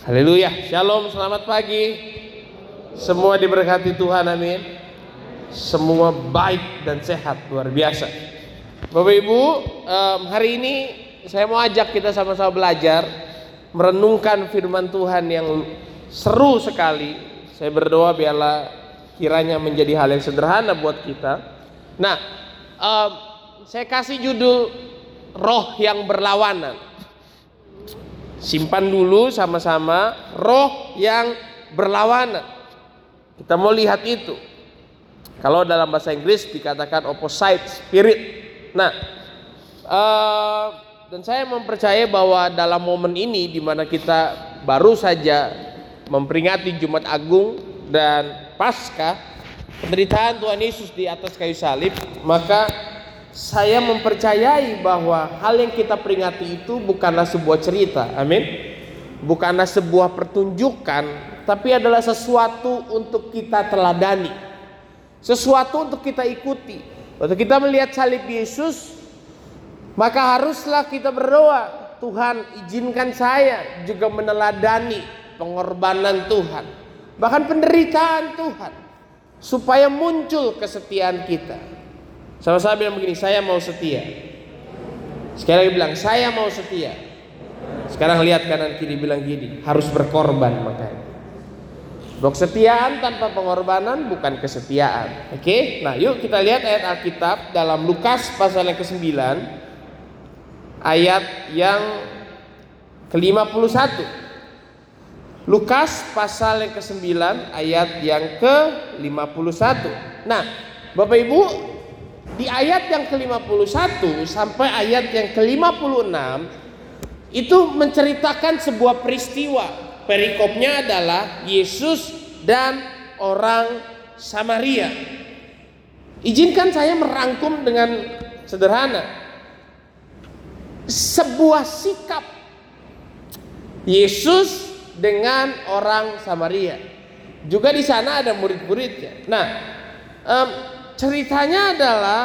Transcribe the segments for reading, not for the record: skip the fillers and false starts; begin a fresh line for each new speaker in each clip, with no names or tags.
Haleluya, shalom, selamat pagi. Semua diberkati Tuhan, amin. Semua baik dan sehat, luar biasa. Bapak Ibu, hari ini saya mau ajak kita sama-sama belajar merenungkan firman Tuhan yang seru sekali. Saya berdoa biarlah kiranya menjadi hal yang sederhana buat kita. Nah, saya kasih judul roh yang berlawanan. Simpan dulu sama-sama, roh yang berlawanan. Kita mau lihat itu. Kalau dalam bahasa Inggris dikatakan opposite spirit. Nah, dan saya mempercayai bahwa dalam momen ini di mana kita baru saja memperingati Jumat Agung dan Paskah, penderitaan Tuhan Yesus di atas kayu salib, maka saya mempercayai bahwa hal yang kita peringati itu bukanlah sebuah cerita, amin. Bukanlah sebuah pertunjukan, tapi adalah sesuatu untuk kita teladani, sesuatu untuk kita ikuti. Waktu kita melihat salib Yesus, maka haruslah kita berdoa, Tuhan izinkan saya juga meneladani pengorbanan Tuhan, bahkan penderitaan Tuhan, supaya muncul kesetiaan kita. Sama-sama bilang begini, saya mau setia. Sekali lagi bilang, saya mau setia. Sekarang lihat kanan kiri, bilang gini, harus berkorban makanya. Kesetiaan tanpa pengorbanan bukan kesetiaan. Oke? Nah, yuk kita lihat ayat Alkitab dalam Lukas pasal yang ke-9 ayat yang ke-51. Lukas pasal yang ke-9 ayat yang ke-51. Nah, Bapak Ibu, di ayat yang ke-51 sampai ayat yang ke-56 itu menceritakan sebuah peristiwa. Perikopnya adalah Yesus dan orang Samaria. Izinkan saya merangkum dengan sederhana. Sebuah sikap Yesus dengan orang Samaria. Juga di sana ada murid-muridnya. Nah, ceritanya adalah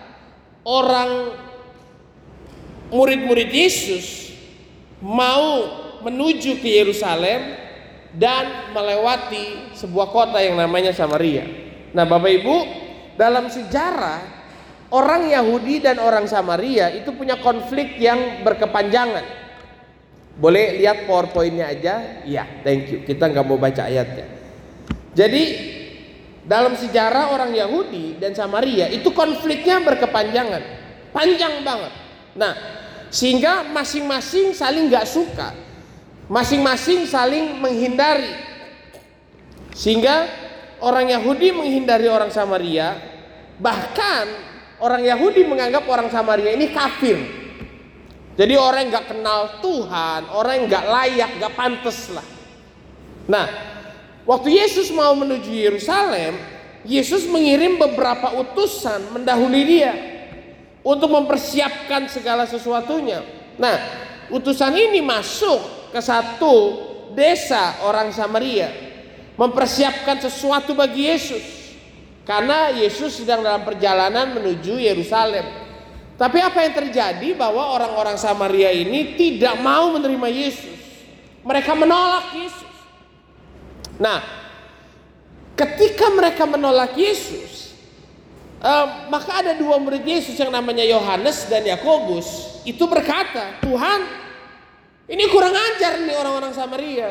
murid-murid Yesus mau menuju ke Yerusalem dan melewati sebuah kota yang namanya Samaria. Nah, Bapak Ibu, dalam sejarah orang Yahudi dan orang Samaria itu punya konflik yang berkepanjangan. Boleh lihat PowerPoint-nya aja? Ya, thank you. Kita nggak mau baca ayatnya. Jadi dalam sejarah orang Yahudi dan Samaria itu konfliknya berkepanjangan, panjang banget. Nah, sehingga masing-masing saling gak suka, masing-masing saling menghindari. Sehingga orang Yahudi menghindari orang Samaria, bahkan orang Yahudi menganggap orang Samaria ini kafir. Jadi orang yang gak kenal Tuhan, orang yang gak layak, gak pantas lah. Nah, waktu Yesus mau menuju Yerusalem, Yesus mengirim beberapa utusan mendahului dia untuk mempersiapkan segala sesuatunya. Nah, utusan ini masuk ke satu desa orang Samaria, mempersiapkan sesuatu bagi Yesus, karena Yesus sedang dalam perjalanan menuju Yerusalem. Tapi apa yang terjadi bahwa orang-orang Samaria ini tidak mau menerima Yesus. Mereka menolak Yesus. Nah, ketika mereka menolak Yesus, maka ada dua murid Yesus yang namanya Yohanes dan Yakobus itu berkata, Tuhan, ini kurang ajar nih orang-orang Samaria.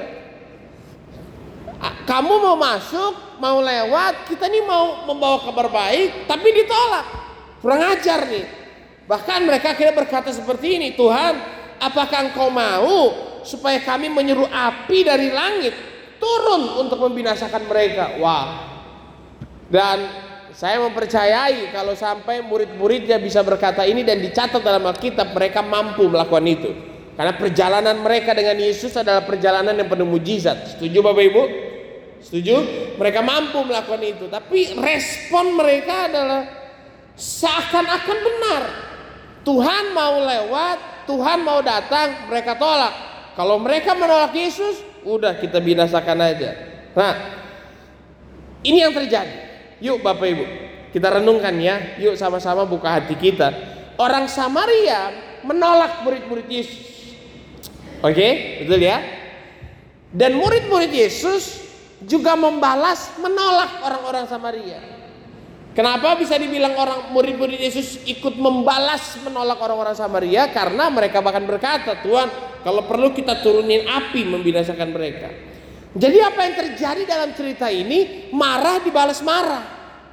Kamu mau masuk, mau lewat, kita nih mau membawa kabar baik, tapi ditolak. Kurang ajar nih. Bahkan mereka akhirnya berkata seperti ini, Tuhan, apakah Engkau mau supaya kami menyuruh api dari langit turun untuk membinasakan mereka? Wah. Dan saya mempercayai kalau sampai murid-muridnya bisa berkata ini dan dicatat dalam Alkitab, mereka mampu melakukan itu. Karena perjalanan mereka dengan Yesus adalah perjalanan yang penuh mujizat. Setuju Bapak Ibu? Setuju? Mereka mampu melakukan itu. Tapi respon mereka adalah seakan-akan benar. Tuhan mau lewat, Tuhan mau datang, mereka tolak. Kalau mereka menolak Yesus, udah kita binasakan aja. Nah, ini yang terjadi. Yuk Bapak Ibu, kita renungkan ya. Yuk sama-sama buka hati kita. Orang Samaria menolak murid-murid Yesus. Oke, betul ya? Dan murid-murid Yesus juga menolak orang-orang Samaria. Kenapa bisa dibilang murid-murid Yesus ikut menolak orang-orang Samaria? Karena mereka bahkan berkata, Tuhan, kalau perlu kita turunin api membinasakan mereka. Jadi apa yang terjadi dalam cerita ini? Marah dibalas marah.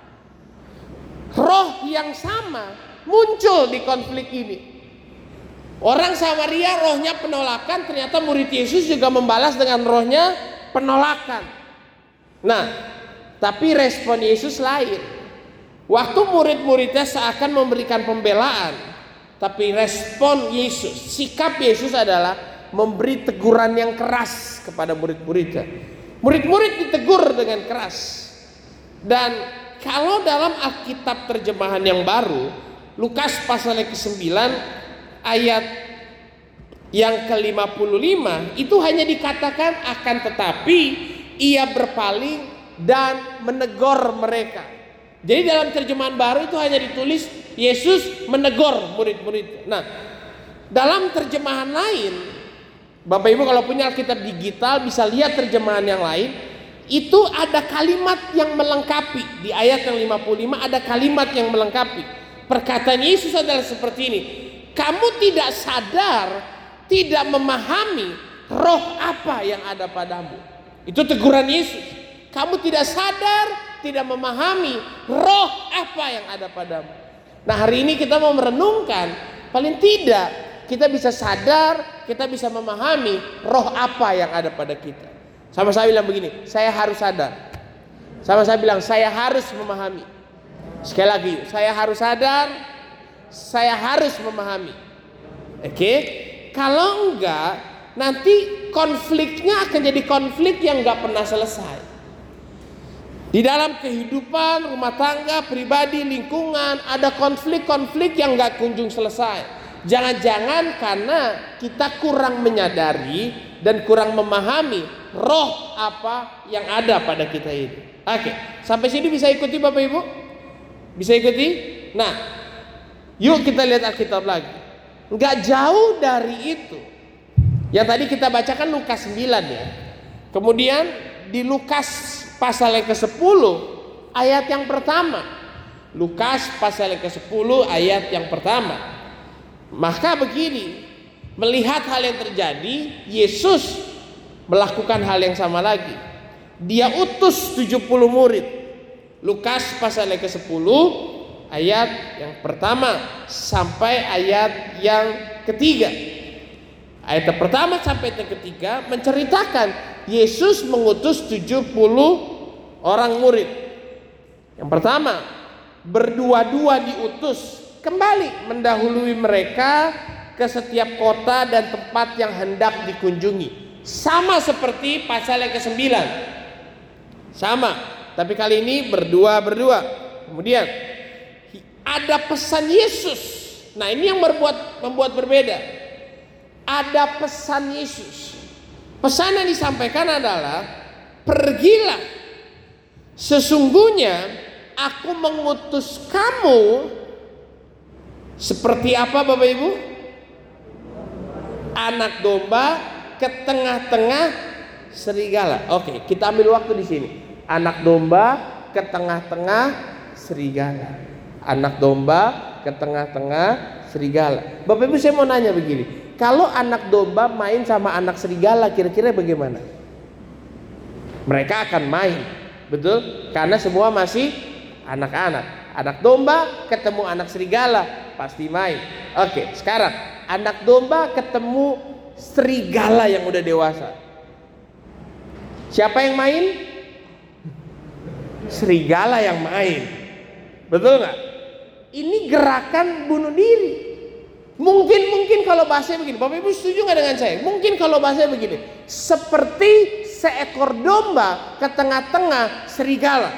Roh yang sama muncul di konflik ini. Orang Samaria rohnya penolakan, ternyata murid Yesus juga membalas dengan rohnya penolakan. Nah, tapi respon Yesus lain. Waktu murid-muridnya seakan memberikan pembelaan, tapi respon Yesus, sikap Yesus adalah memberi teguran yang keras kepada murid-muridnya. Murid-murid ditegur dengan keras. Dan kalau dalam Alkitab terjemahan yang baru, Lukas pasal ke-9 ayat yang ke-55 itu hanya dikatakan akan tetapi ia berpaling dan menegur mereka. Jadi dalam terjemahan baru itu hanya ditulis Yesus menegur murid-murid. Nah, dalam terjemahan lain, Bapak Ibu kalau punya Alkitab digital bisa lihat terjemahan yang lain, itu ada kalimat yang melengkapi. Di ayat yang 55 ada kalimat yang melengkapi. Perkataan Yesus adalah seperti ini. Kamu tidak sadar, tidak memahami roh apa yang ada padamu. Itu teguran Yesus. Kamu tidak sadar, tidak memahami roh apa yang ada padamu. Nah, hari ini kita mau merenungkan, paling tidak kita bisa sadar, kita bisa memahami roh apa yang ada pada kita. Sama saya bilang begini, saya harus sadar. Sama saya bilang, saya harus memahami. Sekali lagi, saya harus sadar, saya harus memahami. Oke? Kalau enggak, nanti konfliknya akan jadi konflik yang enggak pernah selesai. Di dalam kehidupan, rumah tangga, pribadi, lingkungan, ada konflik-konflik yang gak kunjung selesai. Jangan-jangan karena kita kurang menyadari dan kurang memahami roh apa yang ada pada kita ini. Oke, sampai sini bisa ikuti Bapak Ibu? Bisa ikuti? Nah, yuk kita lihat Alkitab lagi. Gak jauh dari itu. Yang tadi kita bacakan Lukas 9 ya. Kemudian di Lukas pasal yang ke-10 ayat yang pertama. Lukas pasal yang ke-10 ayat yang pertama. Maka begini, melihat hal yang terjadi, Yesus melakukan hal yang sama lagi. Dia utus 70 murid. Lukas pasal yang ke-10 ayat yang pertama sampai ayat yang ketiga. Ayat yang pertama sampai yang ketiga menceritakan Yesus mengutus 70 orang murid. Yang pertama, berdua-dua diutus kembali mendahului mereka ke setiap kota dan tempat yang hendak dikunjungi. Sama seperti pasal yang ke-9. Sama, tapi kali ini berdua-berdua. Kemudian ada pesan Yesus. Nah, ini yang membuat berbeda. Ada pesan Yesus. Pesan yang disampaikan adalah, pergilah, sesungguhnya aku mengutus kamu seperti apa Bapak Ibu? Anak domba ke tengah-tengah serigala. Oke, kita ambil waktu di sini. Anak domba ke tengah-tengah serigala. Anak domba ke tengah-tengah serigala. Bapak Ibu, saya mau nanya begini. Kalau anak domba main sama anak serigala, kira-kira bagaimana? Mereka akan main, betul? Karena semua masih anak-anak. Anak domba ketemu anak serigala, pasti main. Oke, sekarang anak domba ketemu serigala yang udah dewasa. Siapa yang main? Serigala yang main. Betul nggak? Ini gerakan bunuh diri. Mungkin kalau bahasanya begini, Bapak Ibu setuju nggak dengan saya? Mungkin kalau bahasanya begini, seperti seekor domba ke tengah-tengah serigala.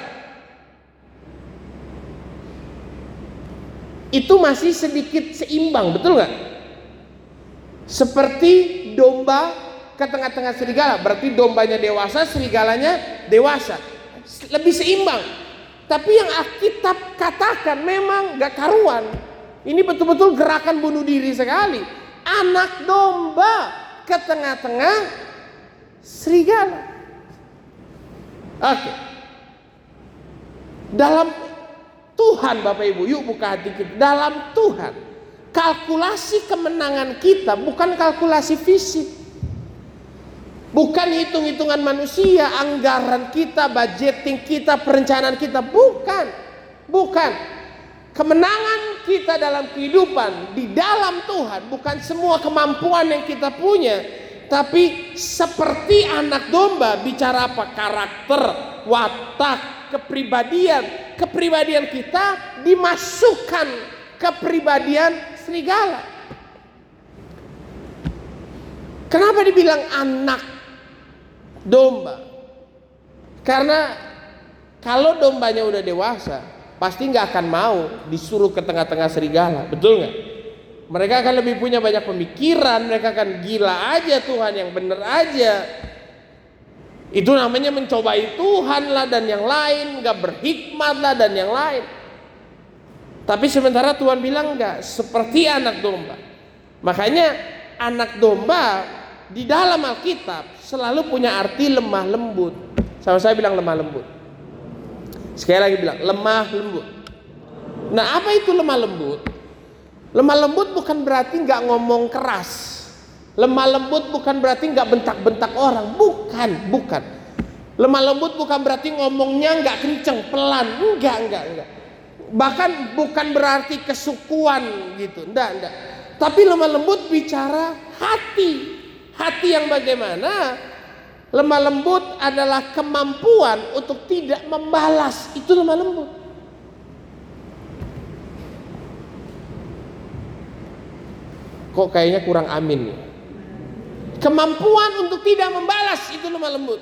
Itu masih sedikit seimbang, betul nggak? Seperti domba ke tengah-tengah serigala, berarti dombanya dewasa, serigalanya dewasa, lebih seimbang. Tapi yang Alkitab katakan memang nggak karuan. Ini betul-betul gerakan bunuh diri sekali. Anak domba ke tengah-tengah serigala. Oke. Dalam Tuhan Bapak Ibu, yuk buka hati kita. Dalam Tuhan, kalkulasi kemenangan kita bukan kalkulasi fisik. Bukan hitung-hitungan manusia, anggaran kita, budgeting kita, perencanaan kita. Bukan. Bukan. Kemenangan kita dalam kehidupan di dalam Tuhan bukan semua kemampuan yang kita punya, tapi seperti anak domba. Bicara apa? Karakter, watak, kepribadian kita dimasukkan kepribadian serigala. Kenapa dibilang anak domba? Karena kalau dombanya udah dewasa, pasti nggak akan mau disuruh ke tengah-tengah serigala, betul nggak? Mereka akan lebih punya banyak pemikiran, mereka akan gila aja Tuhan, yang bener aja. Itu namanya mencobai Tuhan lah dan yang lain, nggak berhikmat lah dan yang lain. Tapi sementara Tuhan bilang nggak, seperti anak domba. Makanya anak domba di dalam Alkitab selalu punya arti lemah lembut. Sama saya bilang lemah lembut. Sekali lagi bilang lemah lembut. Nah, apa itu lemah lembut? Lemah lembut bukan berarti nggak ngomong keras. Lemah lembut bukan berarti nggak bentak-bentak orang. Bukan. Lemah lembut bukan berarti ngomongnya nggak kenceng, pelan. Enggak. Bahkan bukan berarti kesukuan gitu. Enggak. Tapi lemah lembut bicara hati. Hati yang bagaimana? Lemah lembut adalah kemampuan untuk tidak membalas. Itu lemah lembut. Kok kayaknya kurang amin ya? Kemampuan untuk tidak membalas, itu lemah lembut.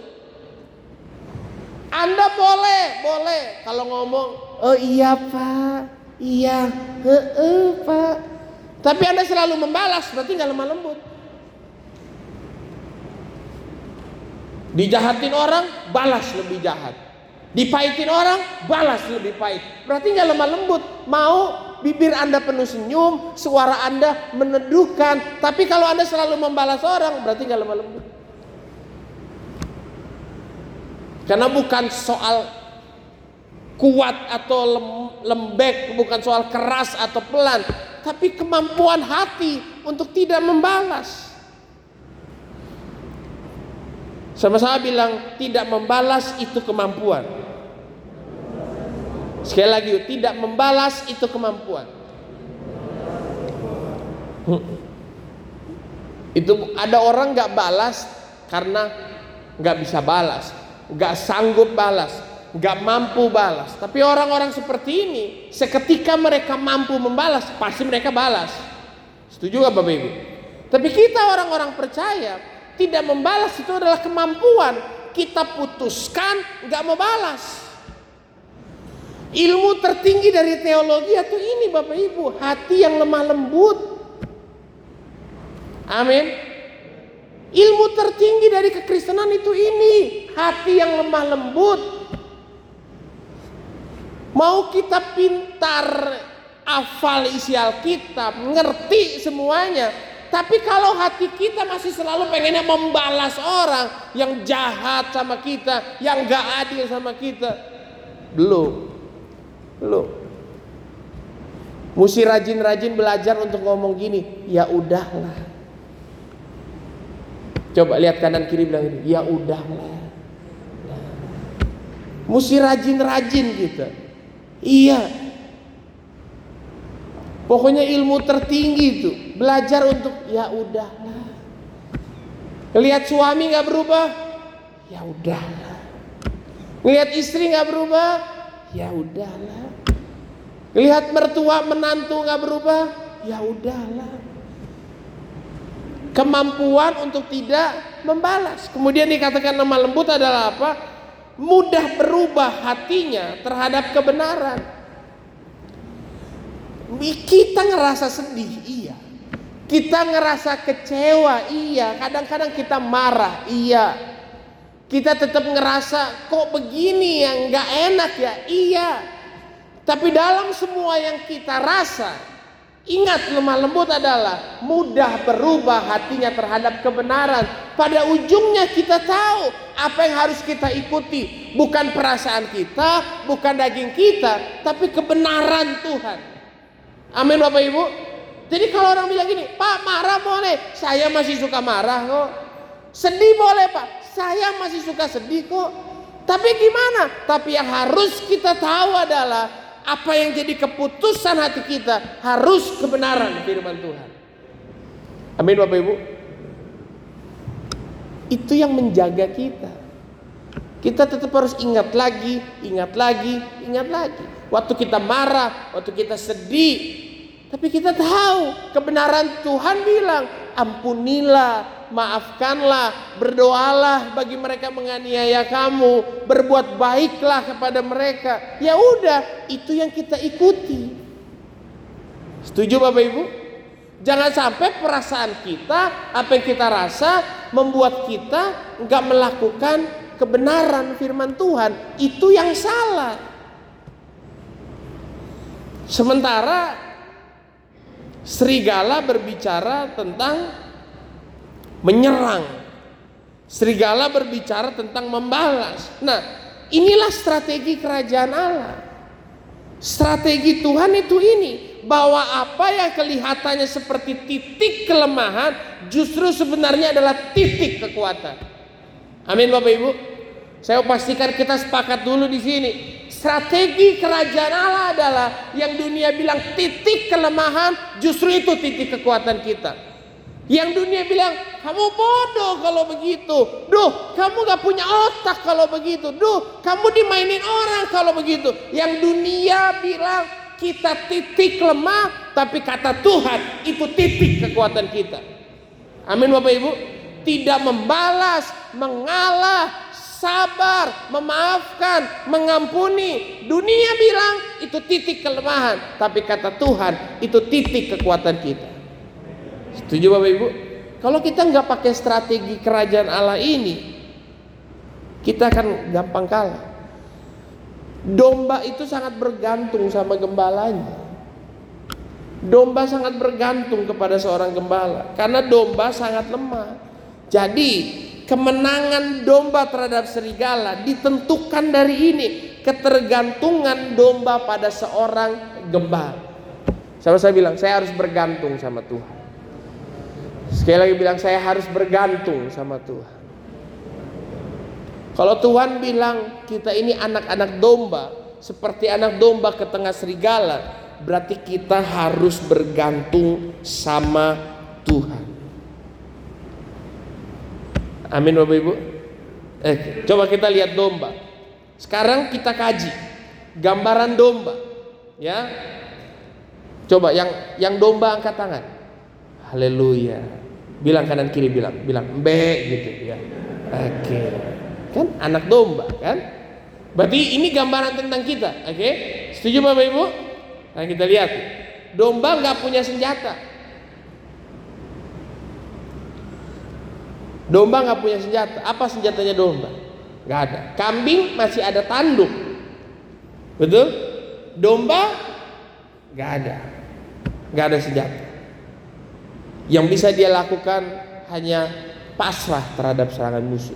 Anda boleh kalau ngomong, oh iya Pak, iya, Pak. Tapi Anda selalu membalas, berarti nggak lemah lembut. Dijahatin orang, balas lebih jahat. Dipahitin orang, balas lebih pahit. Berarti nggak lemah lembut. Mau bibir Anda penuh senyum, suara Anda meneduhkan, tapi kalau Anda selalu membalas orang, berarti nggak lemah lembut. Karena bukan soal kuat atau lembek, bukan soal keras atau pelan, tapi kemampuan hati untuk tidak membalas. Sama saya bilang, tidak membalas itu kemampuan. Sekali lagi, tidak membalas itu kemampuan. Itu ada orang nggak balas karena nggak bisa balas, nggak sanggup balas, nggak mampu balas. Tapi orang-orang seperti ini, seketika mereka mampu membalas, pasti mereka balas. Setuju nggak Bapak Ibu? Tapi kita orang-orang percaya, tidak membalas itu adalah kemampuan. Kita putuskan nggak mau balas. Ilmu tertinggi dari teologi itu ini Bapak Ibu, hati yang lemah lembut. Amin. Ilmu tertinggi dari kekristenan itu ini, hati yang lemah lembut. Mau kita pintar, hafal isi Alkitab, ngerti semuanya, tapi kalau hati kita masih selalu pengennya membalas orang yang jahat sama kita, yang gak adil sama kita, belum. Mesti rajin-rajin belajar untuk ngomong gini, ya udahlah. Coba lihat kanan kiri bilang ini, ya udahlah. Mesti rajin-rajin gitu. Iya. Pokoknya ilmu tertinggi itu belajar untuk ya udahlah. Lihat suami nggak berubah, ya udahlah. Lihat istri nggak berubah, ya udahlah. Lihat mertua menantu nggak berubah, ya udahlah. Kemampuan untuk tidak membalas. Kemudian dikatakan lemah lembut adalah apa? Mudah berubah hatinya terhadap kebenaran. Kita ngerasa sedih, iya. Kita ngerasa kecewa, iya. Kadang-kadang kita marah, iya. Kita tetap ngerasa kok begini yang nggak enak ya, iya. Tapi dalam semua yang kita rasa, Ingat, lemah lembut adalah mudah berubah hatinya terhadap kebenaran. Pada ujungnya kita tahu apa yang harus kita ikuti. Bukan perasaan kita, bukan daging kita, tapi kebenaran Tuhan. Amin Bapak Ibu. Jadi kalau orang bilang gini, Pak marah boleh, saya masih suka marah kok. Sedih boleh Pak, saya masih suka sedih kok. Tapi gimana? Tapi yang harus kita tahu adalah apa yang jadi keputusan hati kita harus kebenaran firman Tuhan. Amin Bapak Ibu. Itu yang menjaga kita. Kita tetap harus ingat lagi, ingat lagi, ingat lagi. Waktu kita marah, waktu kita sedih, tapi kita tahu kebenaran Tuhan bilang, ampunilah, maafkanlah, berdoalah bagi mereka menganiaya kamu, berbuat baiklah kepada mereka. Ya udah, itu yang kita ikuti. Setuju Bapak Ibu? Jangan sampai perasaan kita, apa yang kita rasa membuat kita enggak melakukan kebenaran firman Tuhan. Itu yang salah. Sementara serigala berbicara tentang menyerang. Serigala berbicara tentang membalas. Nah, inilah strategi kerajaan Allah. Strategi Tuhan itu ini, bahwa apa yang kelihatannya seperti titik kelemahan justru sebenarnya adalah titik kekuatan. Amin Bapak Ibu. Saya pastikan kita sepakat dulu di sini. Strategi kerajaan Allah adalah yang dunia bilang titik kelemahan, justru itu titik kekuatan kita. Yang dunia bilang kamu bodoh kalau begitu, duh kamu gak punya otak kalau begitu, duh kamu dimainin orang kalau begitu. Yang dunia bilang kita titik lemah, tapi kata Tuhan itu titik kekuatan kita. Amin Bapak Ibu. Tidak membalas, mengalah, sabar, memaafkan, mengampuni. Dunia bilang itu titik kelemahan, tapi kata Tuhan itu titik kekuatan kita. Setuju Bapak Ibu? Kalau kita nggak pakai strategi kerajaan Allah ini, kita akan gampang kalah. Domba itu sangat bergantung sama gembalanya. Domba sangat bergantung kepada seorang gembala, karena domba sangat lemah. Jadi kemenangan domba terhadap serigala ditentukan dari ini, ketergantungan domba pada seorang gembala. Sama saya bilang, saya harus bergantung sama Tuhan. Sekali lagi bilang, saya harus bergantung sama Tuhan. Kalau Tuhan bilang kita ini anak-anak domba, seperti anak domba ke tengah serigala, berarti kita harus bergantung sama Tuhan. Amin Bapak Ibu. Coba kita lihat domba. Sekarang kita kaji gambaran domba, ya. Coba yang domba angkat tangan. Haleluya. Bilang kanan kiri, bilang mbe gitu ya. Oke. Kan anak domba kan? Berarti ini gambaran tentang kita. Oke. Setuju Bapak Ibu? Nah, kita lihat. Domba nggak punya senjata. Domba nggak punya senjata. Apa senjatanya domba? Nggak ada. Kambing masih ada tanduk. Betul? Domba nggak ada senjata. Yang bisa dia lakukan hanya pasrah terhadap serangan musuh.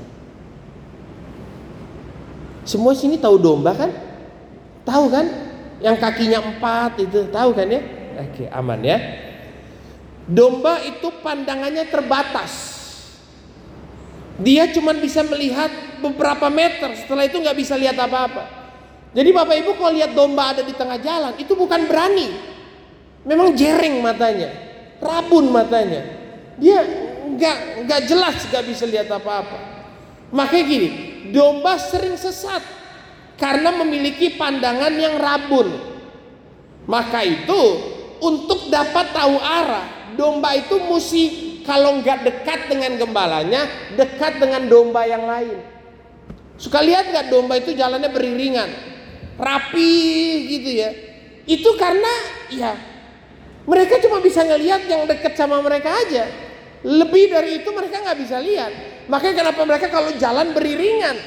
Semua sini tahu domba kan? Tahu kan? Yang kakinya 4 itu tahu kan ya? Oke, aman ya. Domba itu pandangannya terbatas. Dia cuma bisa melihat beberapa meter, setelah itu nggak bisa lihat apa-apa. Jadi Bapak Ibu kalau lihat domba ada di tengah jalan, itu bukan berani. Memang jereng matanya, rabun matanya. Dia nggak jelas, nggak bisa lihat apa-apa. Makanya gini, domba sering sesat karena memiliki pandangan yang rabun. Maka itu untuk dapat tahu arah, domba itu mesti, kalau nggak dekat dengan gembalanya, dekat dengan domba yang lain. Suka lihat nggak domba itu jalannya beriringan, rapi gitu ya. Itu karena ya mereka cuma bisa ngelihat yang dekat sama mereka aja. Lebih dari itu mereka nggak bisa lihat. Makanya kenapa mereka kalau jalan beriringan.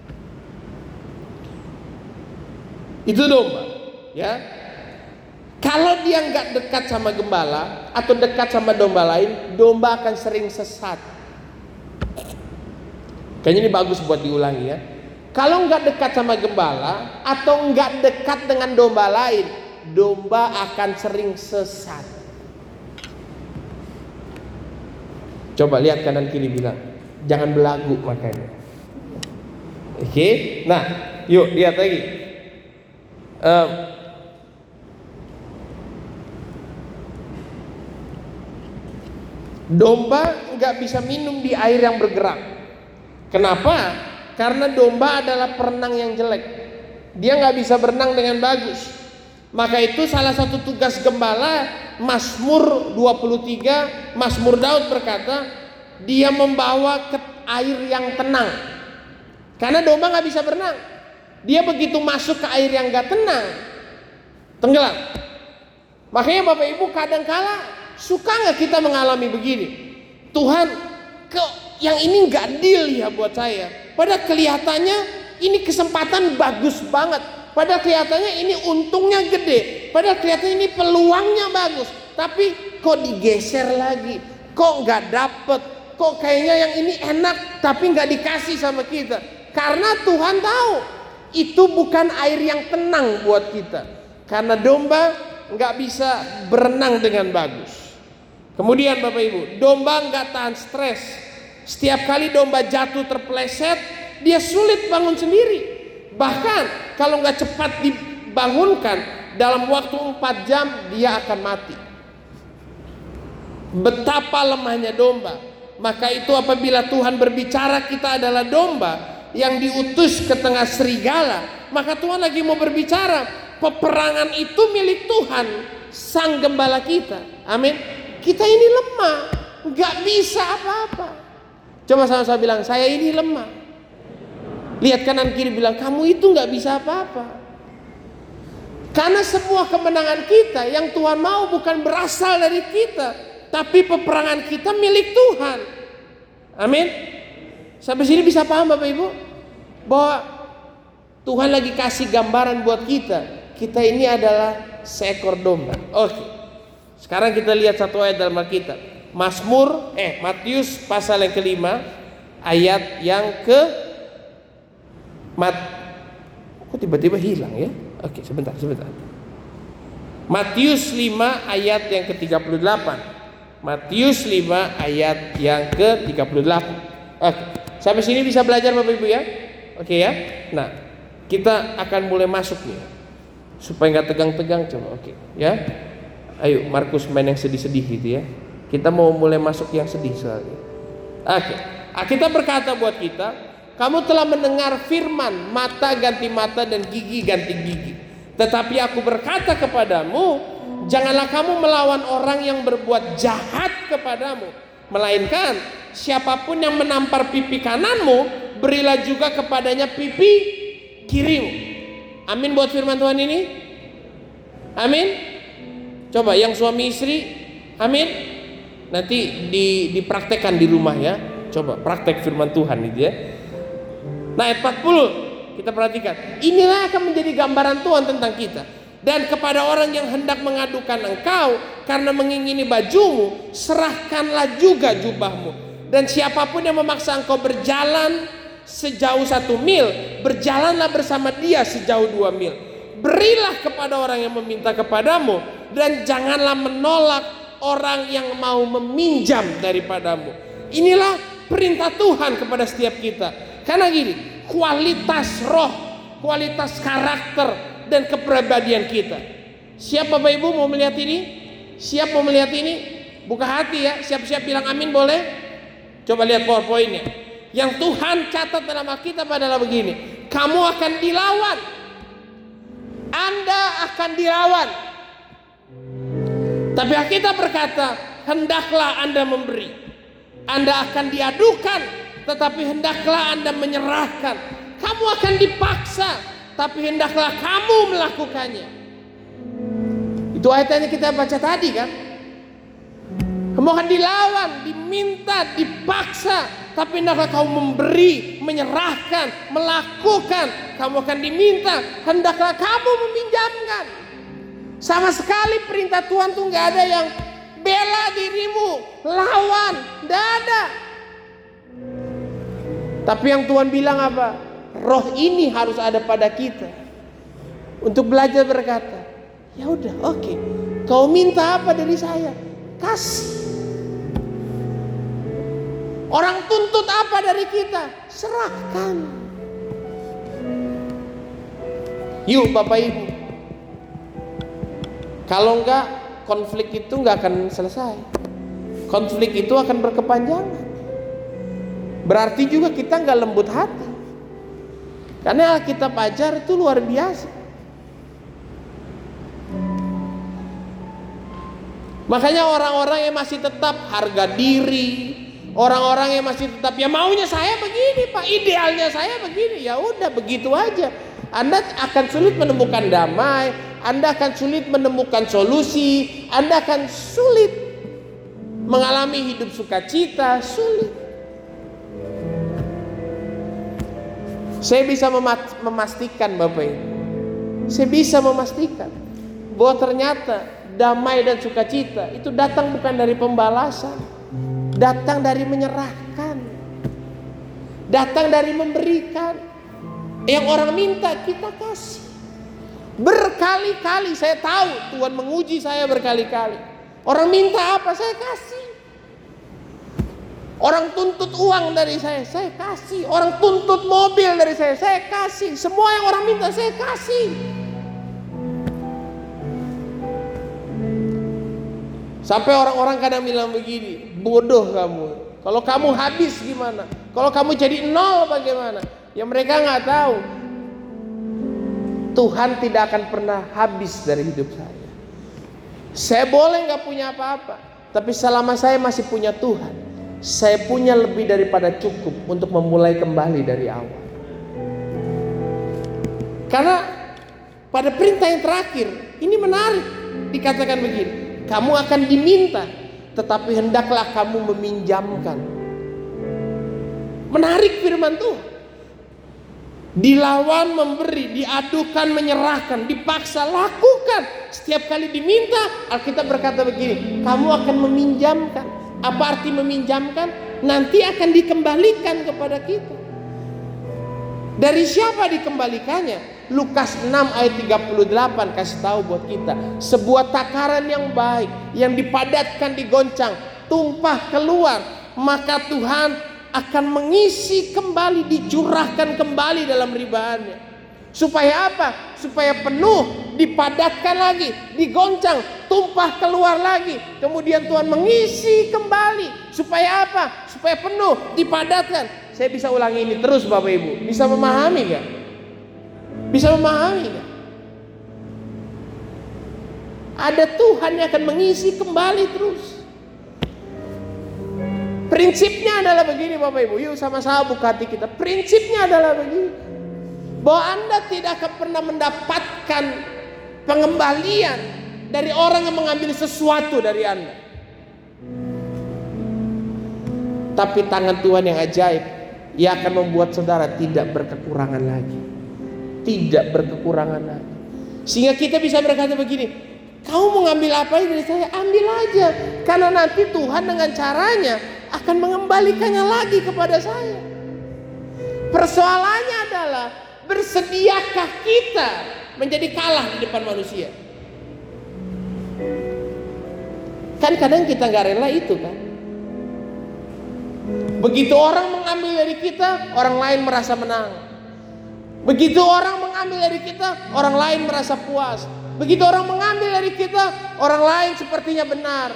Itu domba, ya. Kalau dia nggak dekat sama gembala atau dekat sama domba lain, domba akan sering sesat. Kayaknya ini bagus buat diulangi ya. Kalau nggak dekat sama gembala atau nggak dekat dengan domba lain, domba akan sering sesat. Coba lihat kanan kiri, bilang jangan belagu makanya. Oke, nah yuk lihat lagi. Domba nggak bisa minum di air yang bergerak. Kenapa? Karena domba adalah perenang yang jelek. Dia nggak bisa berenang dengan bagus. Maka itu salah satu tugas gembala. Mazmur 23, Mazmur Daud berkata, dia membawa ke air yang tenang. Karena domba nggak bisa berenang. Dia begitu masuk ke air yang nggak tenang, tenggelam. Makanya Bapak Ibu, kadangkala suka nggak kita mengalami begini? Tuhan, yang ini nggak deal ya buat saya. Padahal kelihatannya ini kesempatan bagus banget. Padahal kelihatannya ini untungnya gede. Padahal kelihatannya ini peluangnya bagus. Tapi kok digeser lagi? Kok nggak dapet? Kok kayaknya yang ini enak tapi nggak dikasih sama kita? Karena Tuhan tahu itu bukan air yang tenang buat kita. Karena domba nggak bisa berenang dengan bagus. Kemudian Bapak Ibu, domba nggak tahan stres. Setiap kali domba jatuh terpeleset, dia sulit bangun sendiri. Bahkan kalau nggak cepat dibangunkan, dalam waktu 4 jam dia akan mati. Betapa lemahnya domba. Maka itu apabila Tuhan berbicara kita adalah domba yang diutus ke tengah serigala, maka Tuhan lagi mau berbicara, peperangan itu milik Tuhan, sang gembala kita. Amin. Kita ini lemah, nggak bisa apa-apa. Coba sama-sama bilang, saya ini lemah. Lihat kanan kiri, bilang, kamu itu nggak bisa apa-apa. Karena semua kemenangan kita yang Tuhan mau bukan berasal dari kita, tapi peperangan kita milik Tuhan. Amin. Sampai sini bisa paham Bapak Ibu? Bahwa Tuhan lagi kasih gambaran buat kita. Kita ini adalah seekor domba. Oke. Sekarang kita lihat satu ayat dalam Alkitab. Matius pasal yang kelima, ayat yang kok tiba-tiba hilang ya? Oke, sebentar. Matius 5 ayat yang ke-38. Matius 5 ayat yang ke-38. Oke, sampai sini bisa belajar Bapak Ibu ya? Oke ya. Nah, kita akan mulai masuk nih. Supaya nggak tegang-tegang, coba oke ya. Ayo, Markus main yang sedih-sedih gitu ya. Kita mau mulai masuk yang sedih soalnya. Oke. Kita berkata buat kita, kamu telah mendengar firman, mata ganti mata dan gigi ganti gigi. Tetapi aku berkata kepadamu, janganlah kamu melawan orang yang berbuat jahat kepadamu, melainkan siapapun yang menampar pipi kananmu, berilah juga kepadanya pipi kirimu. Amin buat firman Tuhan ini. Amin. Coba yang suami istri, amin. Nanti dipraktekkan di rumah ya. Coba praktek firman Tuhan itu ya. Nah ayat 40 kita perhatikan. Inilah akan menjadi gambaran Tuhan tentang kita. Dan kepada orang yang hendak mengadukan engkau karena mengingini bajumu, serahkanlah juga jubahmu. Dan siapapun yang memaksa engkau berjalan sejauh 1 mil, berjalanlah bersama dia sejauh 2 mil. Berilah kepada orang yang meminta kepadamu, dan janganlah menolak orang yang mau meminjam daripadamu. Inilah perintah Tuhan kepada setiap kita. Karena gini, kualitas roh, kualitas karakter dan kepribadian kita. Siap Bapak Ibu mau melihat ini? Siap mau melihat ini? Buka hati ya, siap-siap bilang amin boleh? Coba lihat PowerPoint-nya. Yang Tuhan catat dalam Alkitab adalah begini, kamu akan dilawan, Anda akan dilawan. Tapi Alkitab berkata, hendaklah Anda memberi. Anda akan diadukan, tetapi hendaklah Anda menyerahkan. Kamu akan dipaksa, tapi hendaklah kamu melakukannya. Itu ayatnya kita baca tadi kan. Kamu akan dilawan, diminta, dipaksa, tapi hendaklah kamu memberi, menyerahkan, melakukan. Kamu akan diminta, hendaklah kamu meminjamkan. Sama sekali perintah Tuhan tuh nggak ada yang bela dirimu, lawan, nggak ada. Tapi yang Tuhan bilang apa? Roh ini harus ada pada kita untuk belajar berkata, ya udah, oke. Kau minta apa dari saya? Kasih. Orang tuntut apa dari kita? Serahkan. Yuk Bapak Ibu. Kalau enggak, konflik itu enggak akan selesai. Konflik itu akan berkepanjangan. Berarti juga kita enggak lembut hati. Karena Alkitab ajar itu luar biasa. Makanya orang-orang yang masih tetap harga diri, orang-orang yang masih tetap ya maunya saya begini Pak, idealnya saya begini, ya udah begitu aja. Anda akan sulit menemukan damai, Anda akan sulit menemukan solusi, Anda akan sulit mengalami hidup sukacita, sulit. Saya bisa memastikan Bapak Ibu, saya bisa memastikan bahwa ternyata damai dan sukacita itu datang bukan dari pembalasan, datang dari menyerahkan, datang dari memberikan. Yang orang minta kita kasih. Berkali-kali saya tahu Tuhan menguji saya berkali-kali. Orang minta apa saya kasih. Orang tuntut uang dari saya kasih. Orang tuntut mobil dari saya kasih. Semua yang orang minta saya kasih. Sampai orang-orang kadang bilang begini, bodoh kamu. Kalau kamu habis gimana? Kalau kamu jadi nol bagaimana? Ya mereka nggak tahu. Tuhan tidak akan pernah habis dari hidup saya. Saya boleh nggak punya apa-apa, tapi selama saya masih punya Tuhan, saya punya lebih daripada cukup untuk memulai kembali dari awal. Karena pada perintah yang terakhir, ini menarik. Dikatakan begini, kamu akan diminta, tetapi hendaklah kamu meminjamkan. Menarik firman Tuhan. Dilawan memberi, diadukan menyerahkan, dipaksa lakukan. Setiap kali diminta, Alkitab berkata begini, kamu akan meminjamkan. Apa arti meminjamkan? Nanti akan dikembalikan kepada kita. Dari siapa dikembalikannya? Lukas 6 ayat 38 kasih tahu buat kita. Sebuah takaran yang baik, yang dipadatkan, digoncang, tumpah keluar, maka Tuhan akan mengisi kembali, dicurahkan kembali dalam ribaannya. Supaya apa? Supaya penuh, dipadatkan lagi, digoncang, tumpah keluar lagi. Kemudian Tuhan mengisi kembali. Supaya apa? Supaya penuh, dipadatkan. Saya bisa ulangi ini terus Bapak Ibu. Bisa memahami gak? Bisa memahami gak? Ada Tuhan yang akan mengisi kembali terus. Prinsipnya adalah begini Bapak Ibu, yuk sama-sama buka hati kita. Prinsipnya adalah begini, bahwa Anda tidak akan pernah mendapatkan pengembalian dari orang yang mengambil sesuatu dari Anda. Tapi tangan Tuhan yang ajaib, Ia akan membuat saudara tidak berkekurangan lagi. Tidak berkekurangan lagi. Sehingga kita bisa berkata begini, kamu mau ngambil apa dari saya? Ambil aja. Karena nanti Tuhan dengan caranya akan mengembalikannya lagi kepada saya. Persoalannya adalah, bersediakah kita menjadi kalah di depan manusia? Kan kadang kita gak rela itu kan. Begitu orang mengambil dari kita, orang lain merasa menang. Begitu orang mengambil dari kita, orang lain merasa puas. Begitu orang mengambil dari kita, orang lain sepertinya benar.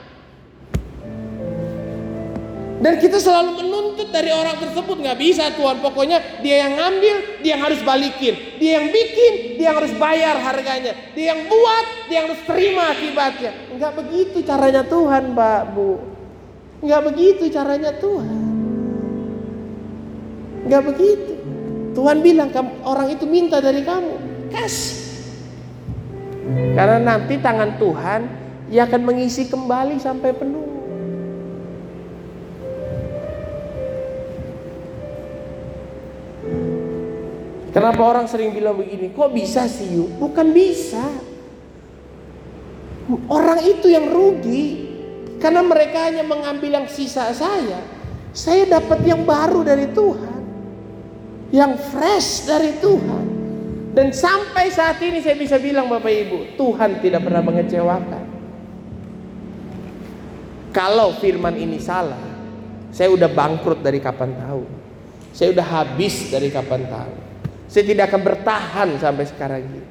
Dan kita selalu menuntut dari orang tersebut. Gak bisa Tuhan, pokoknya dia yang ngambil, dia yang harus balikin. Dia yang bikin, dia yang harus bayar harganya. Dia yang buat, dia yang harus terima akibatnya. Gak begitu caranya Tuhan Pak, Bu. Gak begitu caranya Tuhan. Gak begitu. Tuhan bilang, orang itu minta dari kamu, kasih. Karena nanti tangan Tuhan ia akan mengisi kembali sampai penuh. Kenapa orang sering bilang begini? Kok bisa sih Yu? Bukan bisa. Orang itu yang rugi. Karena mereka hanya mengambil yang sisa saya. Saya dapat yang baru dari Tuhan. Yang fresh dari Tuhan. Dan sampai saat ini saya bisa bilang Bapak Ibu, Tuhan tidak pernah mengecewakan. Kalau firman ini salah, saya udah bangkrut dari kapan tahu. Saya udah habis dari kapan tahu. Saya tidak akan bertahan sampai sekarang ini.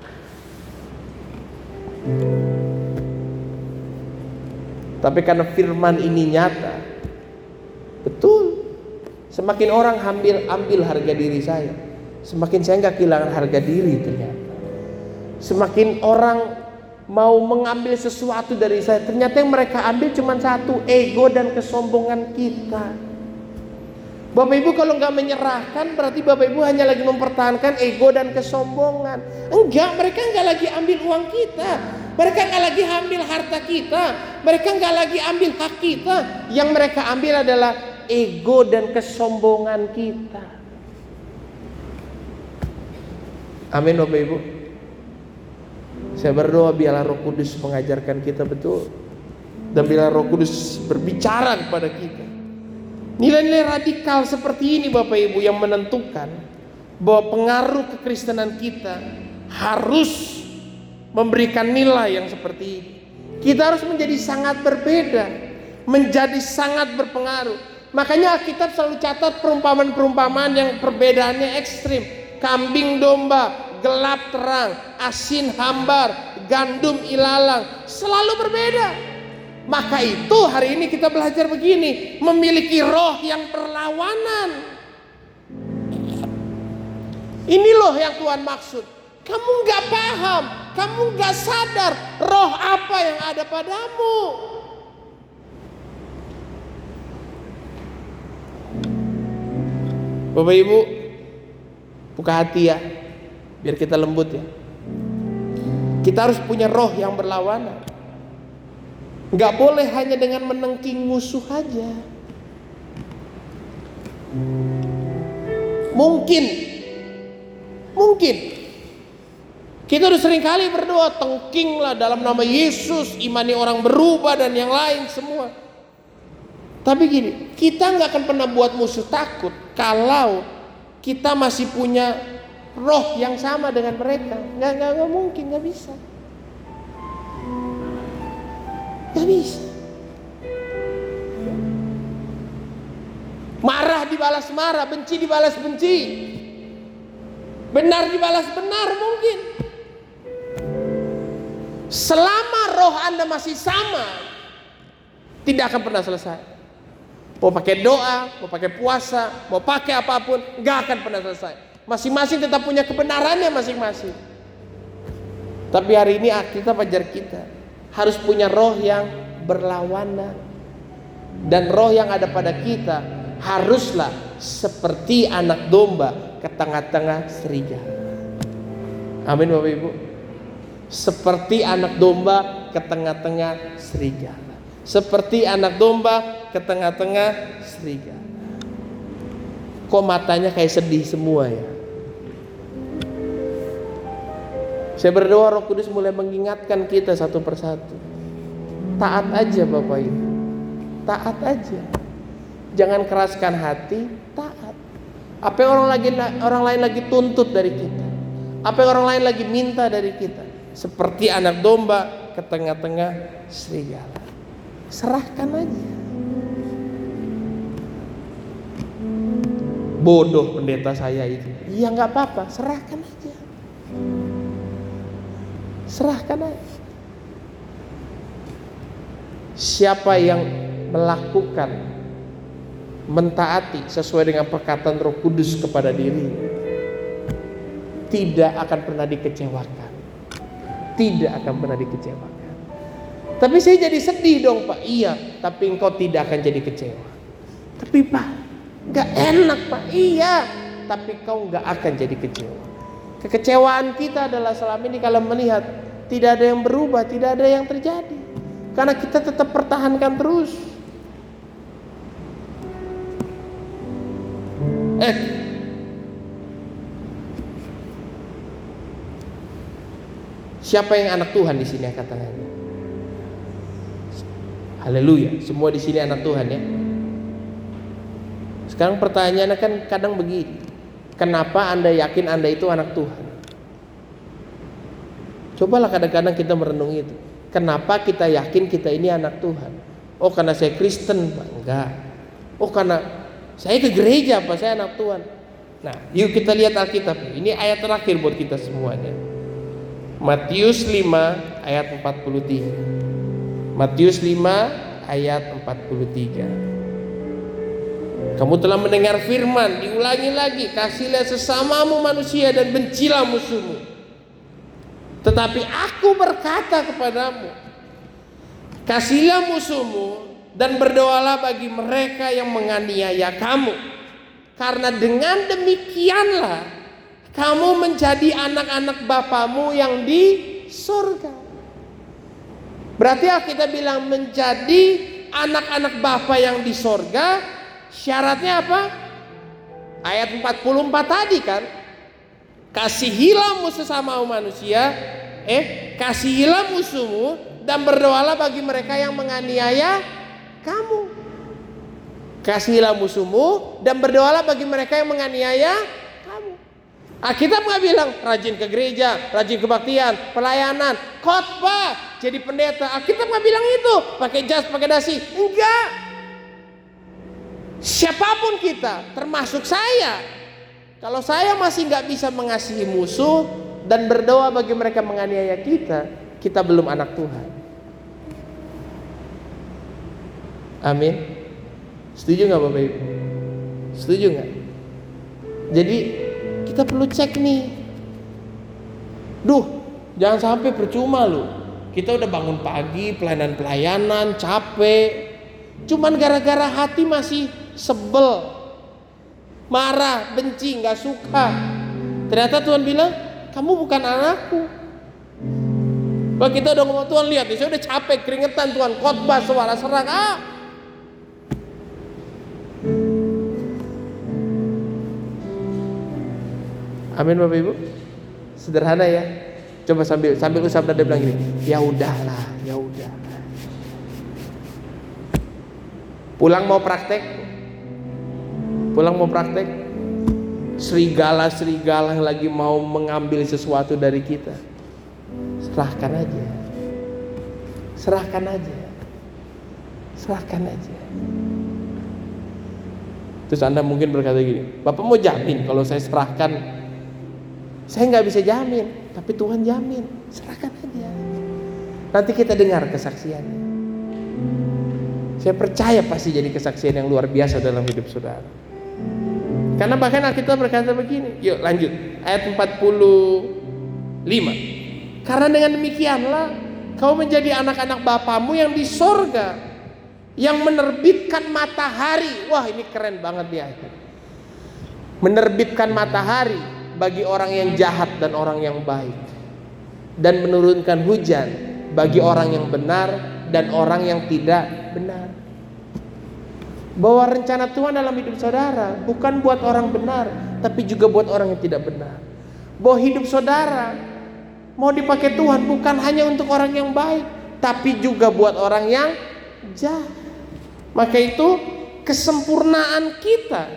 Tapi karena firman ini nyata, betul. Semakin orang ambil harga diri saya, semakin saya nggak kehilangan harga diri ternyata. Semakin orang mau mengambil sesuatu dari saya, ternyata yang mereka ambil cuma satu, ego dan kesombongan kita. Bapak Ibu kalau nggak menyerahkan, berarti Bapak Ibu hanya lagi mempertahankan ego dan kesombongan. Enggak, mereka nggak lagi ambil uang kita, mereka nggak lagi ambil harta kita, mereka nggak lagi ambil hak kita. Yang mereka ambil adalah ego dan kesombongan kita. Amin Bapak Ibu. Saya berdoa biarlah Roh Kudus mengajarkan kita betul, dan biarlah Roh Kudus berbicara kepada kita. Nilai-nilai radikal seperti ini Bapak Ibu yang menentukan bahwa pengaruh kekristenan kita harus memberikan nilai yang seperti ini. Kita harus menjadi sangat berbeda, menjadi sangat berpengaruh. Makanya Alkitab selalu catat perumpamaan-perumpamaan yang perbedaannya ekstrim. Kambing domba, gelap terang, asin hambar, gandum ilalang, selalu berbeda. Maka itu hari ini kita belajar begini, memiliki roh yang berlawanan. Ini loh yang Tuhan maksud. Kamu gak paham, kamu gak sadar roh apa yang ada padamu. Bapak Ibu, buka hati ya, biar kita lembut ya. Kita harus punya roh yang berlawanan. Gak boleh hanya dengan menengking musuh aja. Mungkin kita udah sering kali berdoa, tengkinglah dalam nama Yesus, imani orang berubah dan yang lain semua. Tapi gini, kita gak akan pernah buat musuh takut kalau kita masih punya roh yang sama dengan mereka. Gak mungkin, gak bisa. Gak bisa. Marah dibalas marah, benci dibalas benci, benar dibalas benar mungkin. Selama roh Anda masih sama, tidak akan pernah selesai. Mau pakai doa, mau pakai puasa, mau pakai apapun, gak akan pernah selesai. Masing-masing tetap punya kebenarannya masing-masing. Tapi hari ini kita ajar kita harus punya roh yang berlawanan. Dan roh yang ada pada kita haruslah seperti anak domba ke tengah-tengah serigala. Amin Bapak Ibu. Seperti anak domba ke tengah-tengah serigala. Seperti anak domba ke tengah-tengah serigala. Kok matanya kayak sedih semua ya? Saya berdoa Roh Kudus mulai mengingatkan kita satu persatu. Taat aja Bapak Ibu, taat aja. Jangan keraskan hati, taat. Apa yang orang lain lagi tuntut dari kita, apa yang orang lain lagi minta dari kita, seperti anak domba ke tengah-tengah serigala. Serahkan aja. Bodoh pendeta saya itu, iya nggak apa-apa, serahkan aja. Serahkan aja. Siapa yang melakukan, mentaati sesuai dengan perkataan Roh Kudus kepada diri, tidak akan pernah dikecewakan. Tidak akan pernah dikecewakan. Tapi saya jadi sedih dong Pak. Iya, tapi engkau tidak akan jadi kecewa. Tapi Pak, gak enak Pak. Iya, tapi kau gak akan jadi kecewa. Kekecewaan kita adalah selama ini kalau melihat tidak ada yang berubah, tidak ada yang terjadi. Karena kita tetap pertahankan terus. Siapa yang anak Tuhan di sini angkat tangannya? Haleluya. Semua di sini anak Tuhan ya. Sekarang pertanyaannya kan kadang begini. Kenapa Anda yakin Anda itu anak Tuhan? Cobalah kadang-kadang kita merenungi itu. Kenapa kita yakin kita ini anak Tuhan? Oh, karena saya Kristen, Pak. Enggak. Oh, karena saya ke gereja, Pak, saya anak Tuhan. Nah, yuk kita lihat Alkitab. Ini ayat terakhir buat kita semuanya. Matius 5 ayat 43. Matius 5 ayat 43. Kamu telah mendengar firman, diulangi lagi, kasihlah sesamamu manusia dan bencilah musuhmu. Tetapi aku berkata kepadamu, kasihlah musuhmu dan berdoalah bagi mereka yang menganiaya kamu. Karena dengan demikianlah kamu menjadi anak-anak Bapamu yang di surga. Berarti kita bilang menjadi anak-anak Bapa yang di surga, syaratnya apa? Ayat 44 tadi kan. Kasihilah sesamamu manusia, kasihilah musuhmu dan berdoalah bagi mereka yang menganiaya kamu. Kasihilah musuhmu dan berdoalah bagi mereka yang menganiaya kamu. Alkitab nggak bilang rajin ke gereja, rajin kebaktian, pelayanan, khotbah, jadi pendeta. Alkitab nggak bilang itu, pakai jas, pakai dasi. Enggak. Siapapun kita, termasuk saya, kalau saya masih nggak bisa mengasihi musuh dan berdoa bagi mereka menganiaya kita belum anak Tuhan. Amin. Setuju nggak Bapak Ibu? Setuju nggak? Jadi kita perlu cek nih. Jangan sampai percuma loh. Kita udah bangun pagi, pelayanan, capek. Cuman gara-gara hati masih sebel, marah, benci, nggak suka. Ternyata Tuhan bilang, kamu bukan anakku. Wah, kita udah ngomong, Tuhan lihat nih, saya udah capek, keringetan Tuhan, khotbah, suara serak. Amin Bapak Ibu. Sederhana ya. Coba sambil usap dada bilang gini, ya udahlah. Pulang mau praktek. Serigala yang lagi mau mengambil sesuatu dari kita, serahkan aja. Terus Anda mungkin berkata gini, Bapak mau jamin kalau saya serahkan? Saya nggak bisa jamin, tapi Tuhan jamin. Serahkan aja. Nanti kita dengar kesaksiannya. Saya percaya pasti jadi kesaksian yang luar biasa dalam hidup saudara. Karena bahkan Alkitab berkata begini. Yuk lanjut, ayat 45. Karena dengan demikianlah kau menjadi anak-anak Bapamu yang di sorga, yang menerbitkan matahari. Wah, ini keren banget ya. Menerbitkan matahari bagi orang yang jahat dan orang yang baik, dan menurunkan hujan bagi orang yang benar dan orang yang tidak benar. Bahwa rencana Tuhan dalam hidup saudara bukan buat orang benar, tapi juga buat orang yang tidak benar. Bahwa hidup saudara mau dipakai Tuhan bukan hanya untuk orang yang baik, tapi juga buat orang yang jahat. Maka itu kesempurnaan kita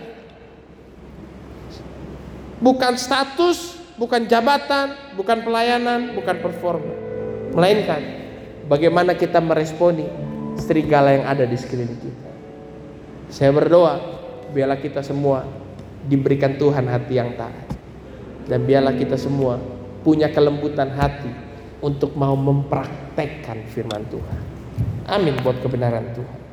bukan status, bukan jabatan, bukan pelayanan, bukan performa, melainkan bagaimana kita meresponi serigala yang ada di sekeliling kita. Saya berdoa biarlah kita semua diberikan Tuhan hati yang taat, dan biarlah kita semua punya kelembutan hati untuk mau mempraktekkan firman Tuhan. Amin buat kebenaran Tuhan.